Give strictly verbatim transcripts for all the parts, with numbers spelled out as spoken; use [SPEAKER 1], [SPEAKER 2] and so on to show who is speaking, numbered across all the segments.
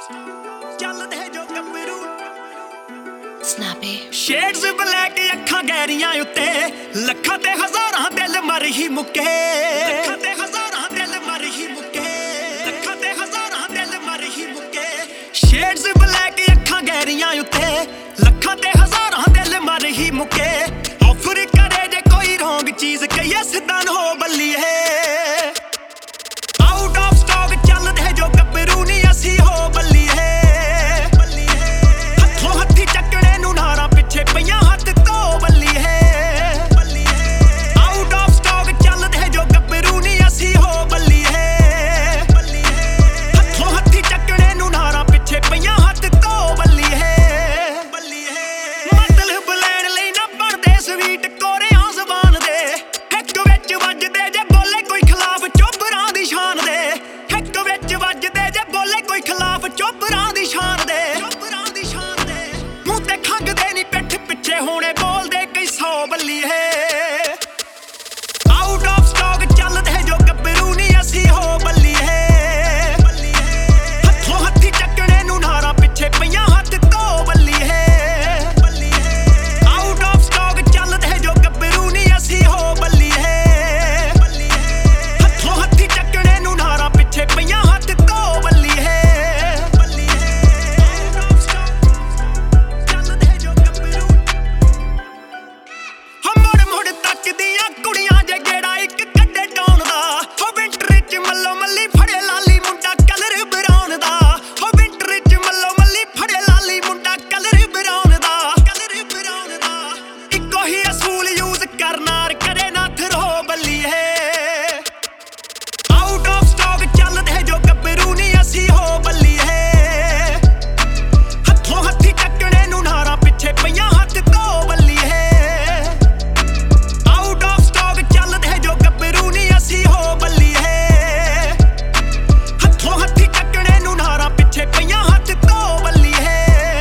[SPEAKER 1] ਚੱਲਦੇ ਜੋ ਗੱਭਰੂ
[SPEAKER 2] Snappy
[SPEAKER 1] ਸ਼ੇਡਸ ਬਲੈਕ ਅੱਖਾਂ ਗਹਿਰੀਆਂ ਉੱਤੇ ਲੱਖਾਂ ਤੇ ਹਜ਼ਾਰਾਂ ਦਿਲ ਮਰ ਹੀ ਮੁੱਕੇ ਲੱਖਾਂ ਤੇ ਹਜ਼ਾਰਾਂ ਦਿਲ ਮਰ ਹੀ ਮੁੱਕੇ ਲੱਖਾਂ ਤੇ ਹਜ਼ਾਰਾਂ ਦਿਲ ਮਰ ਹੀ ਮੁੱਕੇ ਸ਼ੇਡਸ ਬਲੈਕ ਅੱਖਾਂ ਗਹਿਰੀਆਂ ਉੱਤੇ ਲੱਖਾਂ ਤੇ ਹਜ਼ਾਰਾਂ ਦਿਲ ਮਰ ਹੀ ਮੁੱਕੇ ਆਫਰ ਕਰੇ ਜੇ ਕੋਈ ਰੋਂਗ ਚੀਜ਼ ਕਹੀਏ ਸਿੱਧਾ ਨਾ ਹੋ ਬੱਲੀਏ ਆਊਟ ਆਫ ਸਟਾਕ ਚੱਲਦੇ ਜੋ ਗੱਭਰੂ ਨਹੀਂ ਅਸੀਂ ਹੋ ਬੱਲੀਏ ਪਈਆਂ ਹੱਥ ਤੋਂ ਬੱਲੀਏ ਆਊਟ ਆਫ ਸਟਾਕ ਚੱਲਦੇ ਜੋ ਗੱਭਰੂ ਨਹੀਂ ਅਸੀਂ ਹੋ ਬੱਲੀਏ ਹੱਥੋਂ ਹੱਥੀ ਚੱਕਣੇ ਨੂੰ ਨਾਰਾਂ ਪਿੱਛੇ ਪਈਆਂ ਹੱਥ ਤੋਂ ਬੱਲੀਏ ਮਤਲਬ ਲੈਣ ਲਈ ਨਾ ਬਣਦੇ ਸਵੀਟ ਕੋਰਿਆਂ ਜ਼ਬਾਨ ਦੇ ਇੱਕ ਵਿੱਚ ਵੱਜਦੇ ਜੇ ਬੋਲੇ ਕੋਈ ਖਿਲਾਫ ਚੋਬਰਾਂ ਦੀ ਸ਼ਾਨ ਦੇ ਇੱਕ ਵਿੱਚ ਵੱਜਦੇ ਜੇ ਬੋਲੇ ਕੋਈ ਖਿਲਾਫ ਚੋਬਰਾਂ ਦੀ ਸ਼ਾਨ ਦੇ ਮੂੰਹ ਤੇ ਖੰਗਦੇ ਨਹੀਂ ਪਿੱਠ ਪਿੱਛੇ ਹੋਣੇ ਬੋਲਦੇ ਕਈ ਸੌ ਬੱਲੀਏ ਆਊਟ ਆਫ ਸਟਾਕ ਚੱਲਦੇ ਜੋ ਗੱਭਰੂ ਨਹੀਂ ਅਸੀਂ ਹੋ ਬੱਲੀਏ ਹੱਥੋਂ ਹੱਥੀ ਚੱਕਣੇ ਨੂੰ ਨਾਰਾਂ ਪਿੱਛੇ ਪਈਆਂ ਹੱਥ ਤੋਂ ਬੱਲੀਏ ਆਊਟ ਆਫ ਸਟਾਕ ਚੱਲਦੇ ਜੋ ਗੱਭਰੂ ਨਹੀਂ ਅਸੀਂ ਹੋ ਬੱਲੀਏ ਹੱਥੋਂ ਹੱਥੀ ਚੱਕਣੇ ਨੂੰ ਨਾਰਾਂ ਪਿੱਛੇ ਪਈਆਂ ਹੱਥ ਤੋਂ ਬੱਲੀਏ ਤੱਕਦੀਆਂ ਕੁੜੀਆਂ ਜੇ ਗੇੜਾ ਇੱਕ ਕੱਢੇ ਡਾਉਣ ਦਾ ਹੋ ਵਿੰਟਰ ਚ ਮੱਲੋ ਮੱਲੀ ਫੜੇ ਲਾਲੀ ਮੁੰਡਾ ਕਲਰ ਬਰਾਉਨ ਦਾ ਹੋ ਵਿੰਟਰ ਚ ਮੱਲੋ ਮੱਲੀ ਫੜੇ ਲਾਲੀ ਮੁੰਡਾ ਕਲਰ ਬਰਾਉਨ ਦਾ ਕਲਰ ਬਰਾਉਨ ਦਾ ਇੱਕੋ ਹੀ ਅਸੂਲ ਯੂਜ਼ ਕਰਨਾਰ ਕਰੇ ਨਾ ਥਰੋ ਬੱਲੀਏ ਆਊਟ ਆਫ ਸਟਾਕ ਚੱਲਦੇ ਜੋ ਗੱਭਰੂ ਨਹੀਂ ਅਸੀਂ ਹੋ ਬੱਲੀਏ ਹੱਥੋਂ ਹੱਥੀ ਚੱਕਣੇ ਨੂੰ ਨਾਰਾਂ ਪਿੱਛੇ ਪਈਆਂ ਹੱਥ ਤੋਂ ਬੱਲੀਏ ਅਸੀਂ ਹੋ ਬੱਲੀਏ ਹੱਥੋਂ ਹੱਥੀ ਚੱਕਣੇ ਨੂੰ ਨਾਰਾਂ ਪਿੱਛੇ ਪਈਆਂ ਹੱਥ ਤੋਂ ਬੱਲੀਏ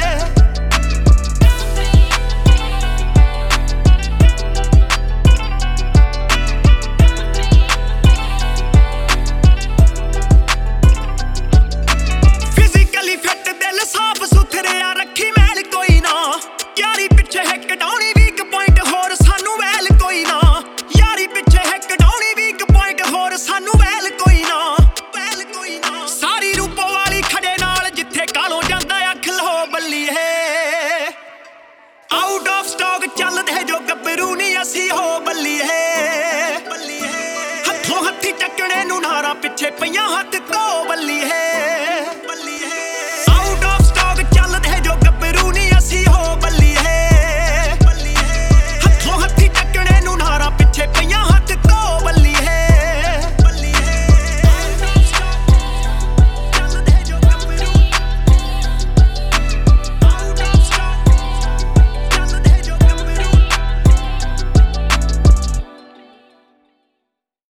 [SPEAKER 1] ਫਿਜ਼ੀਕਲੀ ਫਿੱਟ ਦਿਲ ਸਾਫ ਸੁਥਰਿਆ ਰੱਖੀ ਮੈਲ ਕੋਈ ਨਾ ਯਾਰੀ ਪਿੱਛੇ ਹੈ ਕਢਾਉਣੀ ਵੀਕ ਪੁਆਇੰਟ ਹੋਰ ਸਾਨੂੰ ਵੈਲ ਕੋਈ ਨਾ ਯਾਰੀ ਪਿੱਛੇ ਹੈ ਕਢਾਉਣੀ ਵੀਕ ਹੋਰ ਸਾਨੂੰ ਵੈਲ ਕੋਈ ਨਾ ਵੈਲ ਕੋਈ ਨਾ ਸਾਰੀ ਰੂਪੋ ਵਾਲੀ ਖੜੇ ਨਾਲ ਜਿੱਥੇ ਕਾਲੋਂ ਜਾਂਦਾ ਅੱਖ ਲੋ ਬੱਲੀਏ ਆਊਟ ਆਫ ਸਟਾਕ ਚੱਲਦੇ ਜੋ ਗੱਭਰੂ ਨਹੀਂ ਅਸੀਂ ਹੋ ਬੱਲੀਏ ਹੱਥੋਂ ਹੱਥੀ ਚੱਕਣੇ ਨੂੰ ਨਾਰਾਂ ਪਿੱਛੇ ਪਈਆਂ ਹੱਥ